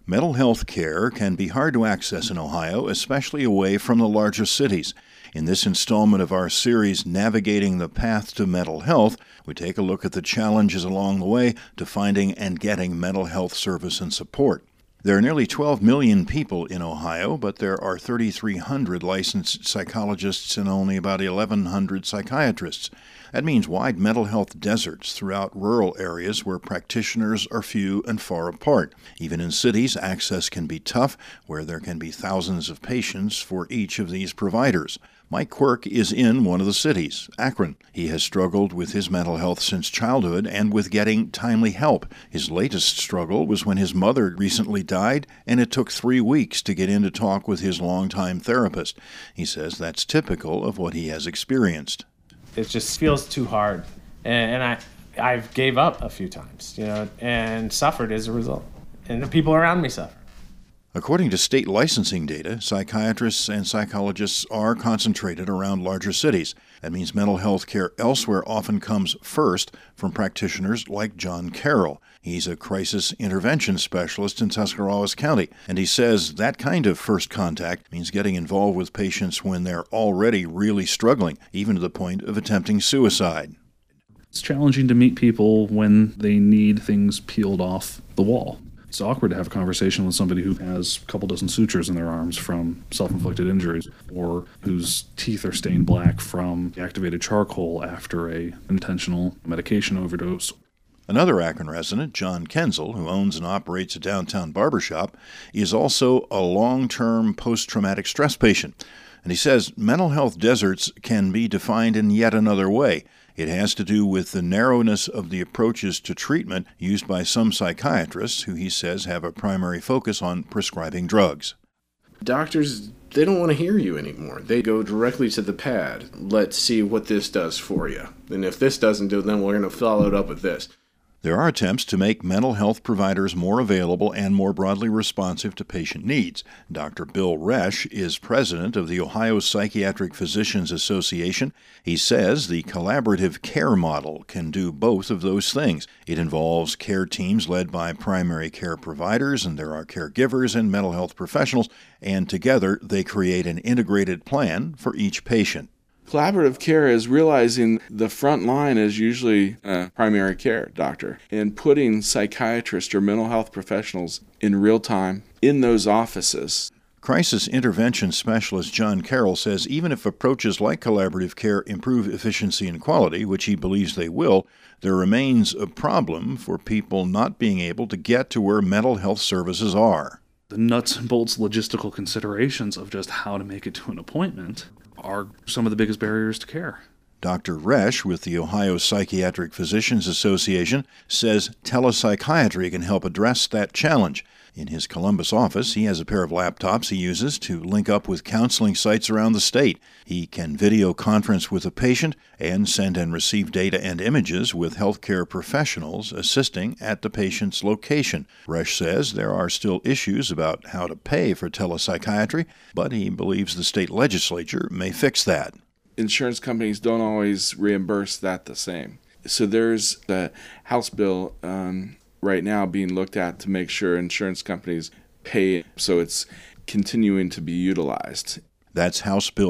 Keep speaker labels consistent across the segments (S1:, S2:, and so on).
S1: Mental health care can be hard to access in Ohio, especially away from the larger cities. In this installment of our series, Navigating the Path to Mental Health, we take a look at the challenges along the way to finding and getting mental health service and support. There are nearly 12 million people in Ohio, but there are 3,300 licensed psychologists and only about 1,100 psychiatrists. That means wide mental health deserts throughout rural areas where practitioners are few and far apart. Even in cities, access can be tough, where there can be thousands of patients for each of these providers. Mike Quirk is in one of the cities, Akron. He has struggled with his mental health since childhood and with getting timely help. His latest struggle was when his mother recently died, and it took 3 weeks to get in to talk with his longtime therapist. He says that's typical of what he has experienced.
S2: It just feels too hard, and I've gave up a few times, and suffered as a result, and the people around me suffer.
S1: According to state licensing data, psychiatrists and psychologists are concentrated around larger cities. That means mental health care elsewhere often comes first from practitioners like John Carroll. He's a crisis intervention specialist in Tuscarawas County, and he says that kind of first contact means getting involved with patients when they're already really struggling, even to the point of attempting suicide.
S3: It's challenging to meet people when they need things peeled off the wall. It's awkward to have a conversation with somebody who has a couple dozen sutures in their arms from self-inflicted injuries, or whose teeth are stained black from activated charcoal after an intentional medication overdose.
S1: Another Akron resident, John Kenzel, who owns and operates a downtown barbershop, is also a long-term post-traumatic stress patient. And he says mental health deserts can be defined in yet another way. It has to do with the narrowness of the approaches to treatment used by some psychiatrists who he says have a primary focus on prescribing drugs.
S4: Doctors, they don't want to hear you anymore. They go directly to the pad. Let's see what this does for you. And if this doesn't do it, then we're going to follow it up with this.
S1: There are attempts to make mental health providers more available and more broadly responsive to patient needs. Dr. Bill Resch is president of the Ohio Psychiatric Physicians Association. He says the collaborative care model can do both of those things. It involves care teams led by primary care providers, and there are caregivers and mental health professionals, and together they create an integrated plan for each patient.
S5: Collaborative care is realizing the front line is usually a primary care doctor, and putting psychiatrists or mental health professionals in real time in those offices.
S1: Crisis intervention specialist John Carroll says even if approaches like collaborative care improve efficiency and quality, which he believes they will, there remains a problem for people not being able to get to where mental health services are.
S3: The nuts and bolts logistical considerations of just how to make it to an appointment are some of the biggest barriers to care.
S1: Dr. Resch with the Ohio Psychiatric Physicians Association says telepsychiatry can help address that challenge. In his Columbus office, he has a pair of laptops he uses to link up with counseling sites around the state. He can video conference with a patient and send and receive data and images with healthcare professionals assisting at the patient's location. Resch says there are still issues about how to pay for telepsychiatry, but he believes the state legislature may fix that.
S5: Insurance companies don't always reimburse that the same. So there's a House bill right now being looked at to make sure insurance companies pay so it's continuing to be utilized.
S1: That's House Bill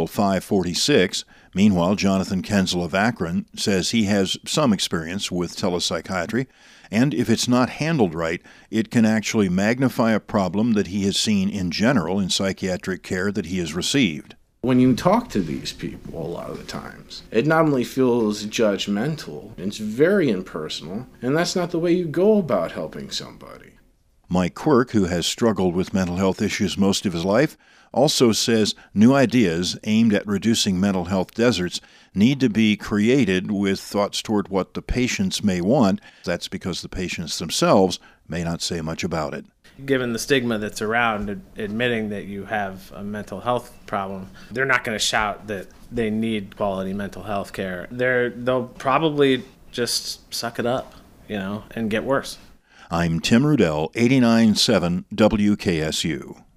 S1: 546. Meanwhile, Jonathan Kenzel of Akron says he has some experience with telepsychiatry, and if it's not handled right, it can actually magnify a problem that he has seen in general in psychiatric care that he has received.
S4: When you talk to these people, a lot of the times, it not only feels judgmental, it's very impersonal, and that's not the way you go about helping somebody.
S1: Mike Quirk, who has struggled with mental health issues most of his life, also says new ideas aimed at reducing mental health deserts need to be created with thoughts toward what the patients may want. That's because the patients themselves may not say much about it.
S2: Given the stigma that's around admitting that you have a mental health problem, they're not going to shout that they need quality mental health care. They'll probably just suck it up, and get worse.
S1: I'm Tim Rudell, 89.7 WKSU.